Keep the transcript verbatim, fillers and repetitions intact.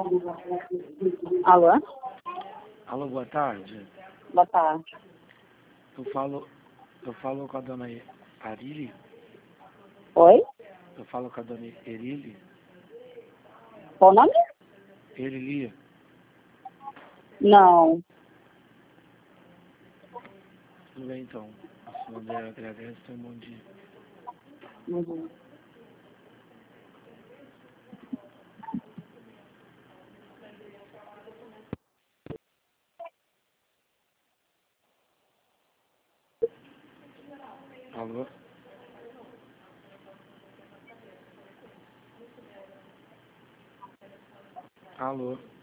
Alô? Alô, boa tarde. Boa tarde. Eu falo, eu falo com a dona Arili. Oi? Eu falo com a dona Erili. Qual o nome? Erili. Não. Tudo bem, então. A senhora André agradece. Tenha um bom dia. Uhum. Alô? Alô?